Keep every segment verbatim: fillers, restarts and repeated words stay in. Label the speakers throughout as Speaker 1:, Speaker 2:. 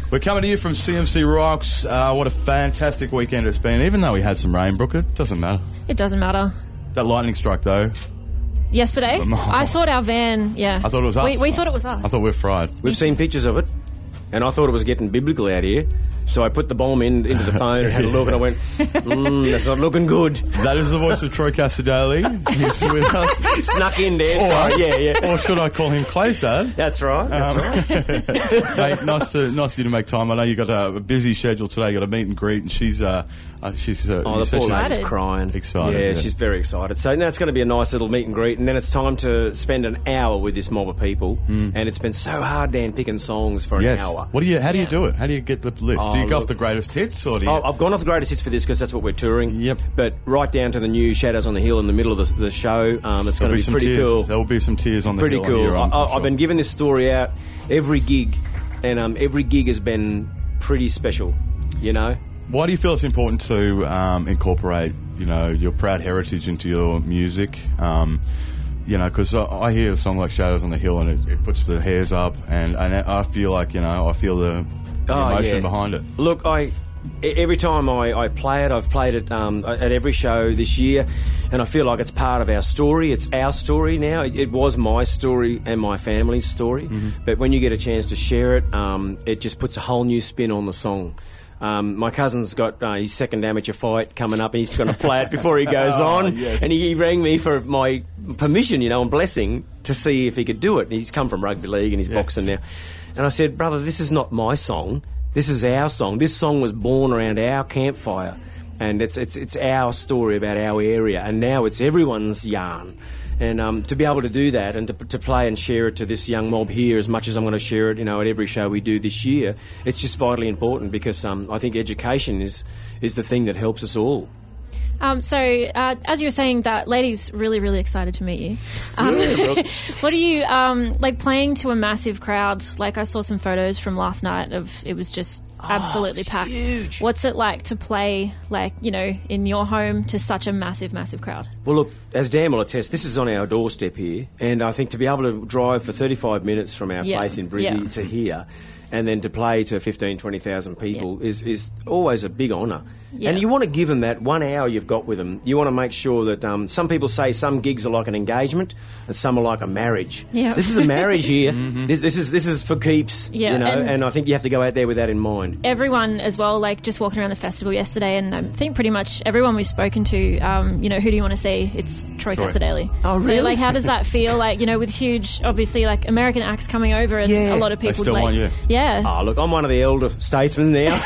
Speaker 1: We're coming to you from C M C Rocks. Uh, what a fantastic weekend it's been. Even though we had some rain, Brooke, it doesn't matter.
Speaker 2: It doesn't matter.
Speaker 1: That lightning strike, though.
Speaker 2: Yesterday? I thought our van, yeah.
Speaker 1: I thought it was us.
Speaker 2: We, we thought it was us.
Speaker 1: I thought we were fried.
Speaker 3: We've seen pictures of it, and I thought it was getting biblical out here. So I put the bomb in into the phone and had a look, and I went, mm, that's not looking good.
Speaker 1: That is the voice of Troy Casadale. He's with us.
Speaker 3: Snuck in there.
Speaker 1: Or,
Speaker 3: Sorry. Yeah, yeah.
Speaker 1: Or should I call him Clay's dad?
Speaker 3: That's right. That's
Speaker 1: Um,
Speaker 3: right.
Speaker 1: Mate, nice to nice of you to make time. I know you got a, a busy schedule today. You got a meet and greet, and she's uh, uh she's uh,
Speaker 3: Oh,
Speaker 1: you
Speaker 3: the
Speaker 1: said
Speaker 3: poor
Speaker 1: she's
Speaker 3: lady's crying.
Speaker 1: excited.
Speaker 3: Yeah,
Speaker 1: yeah.
Speaker 3: she's very excited. So now it's going to be a nice little meet and greet, and then it's time to spend an hour with this mob of people.
Speaker 1: Mm.
Speaker 3: And it's been so hard, Dan, picking songs for an
Speaker 1: Yes.
Speaker 3: hour.
Speaker 1: What do you? How do you
Speaker 2: Yeah.
Speaker 1: do it? How do you get the list?
Speaker 3: Oh,
Speaker 1: do you go
Speaker 3: look.
Speaker 1: off the greatest hits, or do you?
Speaker 3: Oh, I've gone off the greatest hits for this because that's what we're touring.
Speaker 1: Yep.
Speaker 3: But right down to the new Shadows on the Hill in the middle of the, the show. Um, it's going
Speaker 1: There'll
Speaker 3: to be
Speaker 1: some
Speaker 3: pretty
Speaker 1: tears.
Speaker 3: cool.
Speaker 1: There will be some tears on the
Speaker 3: Pretty
Speaker 1: hill
Speaker 3: cool.
Speaker 1: Here, I'm,
Speaker 3: I,
Speaker 1: I'm
Speaker 3: I've
Speaker 1: sure.
Speaker 3: been giving this story out every gig, and um, every gig has been pretty special. You know.
Speaker 1: Why do you feel it's important to um, incorporate, you know, your proud heritage into your music? Um, you know, because I, I hear a song like Shadows on the Hill, and it, it puts the hairs up, and, and I feel like, you know, I feel the, the
Speaker 3: Oh,
Speaker 1: emotion
Speaker 3: yeah.
Speaker 1: behind it.
Speaker 3: Look, I e- every time I, I play it, I've played it um, at every show this year, and I feel like it's part of our story. It's our story now. It, it was my story and my family's story,
Speaker 1: Mm-hmm.
Speaker 3: but when you get a chance to share it, um, it just puts a whole new spin on the song. Um, my cousin's got uh, his second amateur fight coming up, and he's going to play it before he goes
Speaker 1: Oh,
Speaker 3: on.
Speaker 1: yes.
Speaker 3: And he, he rang me for my permission, you know, and blessing to see if he could do it. He's come from rugby league and he's
Speaker 1: Yeah.
Speaker 3: boxing now. And I said, brother, this is not my song. This is our song. This song was born around our campfire, and it's it's it's our story about our area. And now it's everyone's yarn. And um, to be able to do that and to, to play and share it to this young mob here as much as I'm going to share it, you know, at every show we do this year, it's just vitally important because um, I think education is is the thing that helps us all.
Speaker 2: Um, so, uh, as you were saying, that lady's really, really excited to meet you. Um, what are you, um, like, playing to a massive crowd? Like, I saw some photos from last night of it was just absolutely
Speaker 3: it's
Speaker 2: packed.
Speaker 3: huge.
Speaker 2: What's it like to play, like, you know, in your home to such a massive, massive crowd?
Speaker 3: Well, look, as Dan will attest, this is on our doorstep here, and I think to be able to drive for thirty-five minutes from our
Speaker 2: Yeah,
Speaker 3: place in Brizzy
Speaker 2: yeah.
Speaker 3: to here, and then to play to fifteen, twenty thousand people
Speaker 2: Yeah.
Speaker 3: is, is always a big honour.
Speaker 2: Yeah.
Speaker 3: And you want to give them that one hour you've got with them. You want to make sure that um, some people say some gigs are like an engagement and some are like a marriage.
Speaker 2: Yeah.
Speaker 3: This is a marriage here. this, this is this is for keeps.
Speaker 2: Yeah,
Speaker 3: you know,
Speaker 2: and-
Speaker 3: and I think you have to go out there with that in mind.
Speaker 2: Everyone as well, like just walking around the festival yesterday, and I think pretty much everyone we've spoken to, um, you know, who do you want to see? It's Troy,
Speaker 1: Troy.
Speaker 2: Casadale.
Speaker 3: Oh, really?
Speaker 2: So, like, how does that feel? Like, you know, with huge, obviously, like American acts coming over, and
Speaker 3: Yeah.
Speaker 2: a lot of
Speaker 1: They
Speaker 2: people
Speaker 1: still
Speaker 2: like,
Speaker 1: want you.
Speaker 2: yeah,
Speaker 3: Oh, look, I'm one of the elder statesmen now.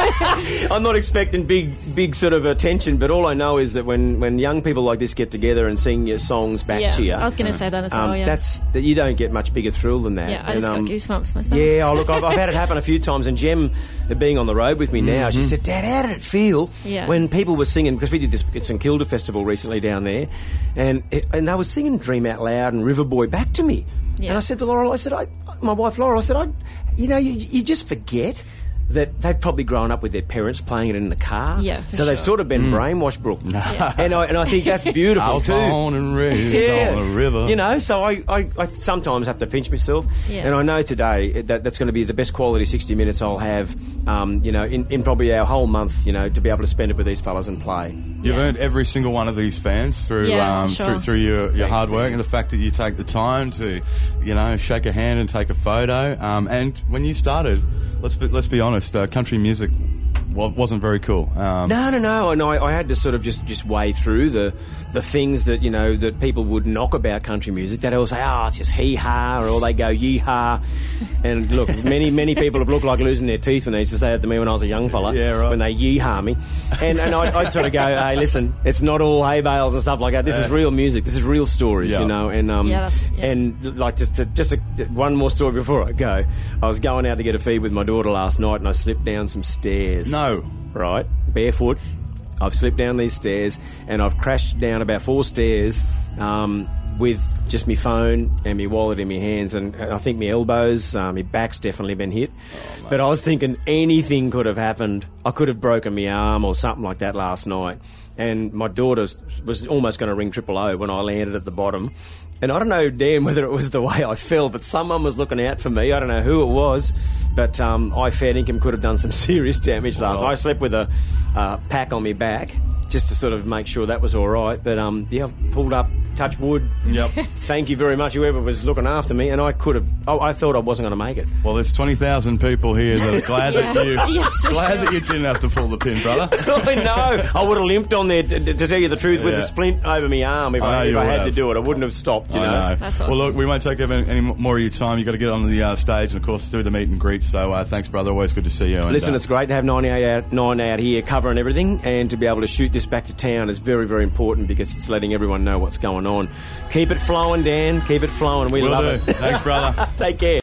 Speaker 3: I'm not expecting big, big sort of attention, but all I know is that when, when young people like this get together and sing your songs back
Speaker 2: yeah.
Speaker 3: to you,
Speaker 2: I was going to say that as
Speaker 3: um,
Speaker 2: well. Yeah,
Speaker 3: that's that you don't get much bigger thrill than that.
Speaker 2: yeah. I
Speaker 3: And,
Speaker 2: just
Speaker 3: um,
Speaker 2: got goosebumps myself.
Speaker 3: Yeah, oh, look, I've, I've had it happen a few times, and Jem, uh, being on the road with me now, she said, Dad, how did it feel
Speaker 2: Yeah.
Speaker 3: when people were singing, because we did this at St Kilda Festival recently down there, and it, and they were singing Dream Out Loud and River Boy back to me.
Speaker 2: Yeah.
Speaker 3: And I said to Laurel, I said, I, my wife Laurel, I said, I, you know, you, you just forget that they've probably grown up with their parents playing it in the car.
Speaker 2: Yeah, for
Speaker 3: so they've
Speaker 2: sure.
Speaker 3: sort of been brainwashed, Brooke. And, I, and I think that's beautiful
Speaker 1: I was
Speaker 3: too.
Speaker 1: born and raised on a river.
Speaker 3: You know, so I, I, I sometimes have to pinch myself.
Speaker 2: Yeah.
Speaker 3: And I know today that that's going to be the best quality sixty minutes I'll have, um, you know, in, in probably our whole month, you know, to be able to spend it with these fellas and play.
Speaker 1: You've
Speaker 2: Yeah.
Speaker 1: earned every single one of these fans through
Speaker 2: Yeah,
Speaker 1: um,
Speaker 2: sure.
Speaker 1: through, through your, your
Speaker 3: Thanks,
Speaker 1: hard work,
Speaker 3: Steve.
Speaker 1: and the fact that you take the time to, you know, shake a hand and take a photo. Um, and when you started, let's be, let's be honest, uh, country music wa- wasn't very cool. Um,
Speaker 3: No, no, no. And I, I had to sort of just, just weigh through the the things that, you know, that people would knock about country music. That all say, oh, it's just hee-ha, or they go yee-ha. And look, many, many people have looked like losing their teeth when they used to say that to me when I was a young fella.
Speaker 1: Yeah, right.
Speaker 3: When they yee-ha me. And, and I'd, I'd sort of go, hey, listen, it's not all hay bales and stuff like that. This is real music. This is real stories,
Speaker 1: Yeah.
Speaker 3: you know. And um,
Speaker 2: Yeah, that's- yeah.
Speaker 3: and like just to, just a, one more story before I go. I was going out to get a feed with my daughter last night, and I slipped down some stairs.
Speaker 1: No.
Speaker 3: Right, barefoot. I've slipped down these stairs and I've crashed down about four stairs um, with just my phone and my wallet in my hands, and I think my elbows, uh, my back's definitely been hit. Oh, but I was thinking anything could have happened. I could have broken my arm or something like that last night. And my daughter was almost going to ring triple O when I landed at the bottom. And I don't know, Dan, whether it was the way I fell, but someone was looking out for me. I don't know who it was, but um, I fair dinkum could have done some serious damage last night. I slept with a uh, pack on my back just to sort of make sure that was all right. But, um, yeah, I've pulled up, touch wood.
Speaker 1: Yep.
Speaker 3: Thank you very much, whoever was looking after me, and I could have... I, I thought I wasn't going to make it.
Speaker 1: Well, there's twenty thousand people here that are glad
Speaker 2: yeah.
Speaker 1: that you
Speaker 2: yes,
Speaker 1: glad
Speaker 2: sure.
Speaker 1: that you didn't have to pull the pin, brother.
Speaker 3: I know. I would have limped on there, to, to tell you the truth, with
Speaker 1: Yeah.
Speaker 3: a splint over my arm if I,
Speaker 1: I,
Speaker 3: if I had
Speaker 1: have.
Speaker 3: to do it. I wouldn't have stopped, you
Speaker 1: I
Speaker 3: know.
Speaker 1: know.
Speaker 2: That's awesome.
Speaker 1: Well, look, we won't take up any, any more of your time. You've got to get on the uh, stage and, of course, do the meet and greet. So uh, thanks, brother. Always good to see you. And,
Speaker 3: Listen,
Speaker 1: uh,
Speaker 3: it's great to have ninety-eight out, nine out here covering everything, and to be able to shoot this back to town is very, very important because it's letting everyone know what's going on. Keep it flowing, Dan. Keep it flowing. We
Speaker 1: will
Speaker 3: love
Speaker 1: do.
Speaker 3: it.
Speaker 1: Thanks, brother.
Speaker 3: Take care.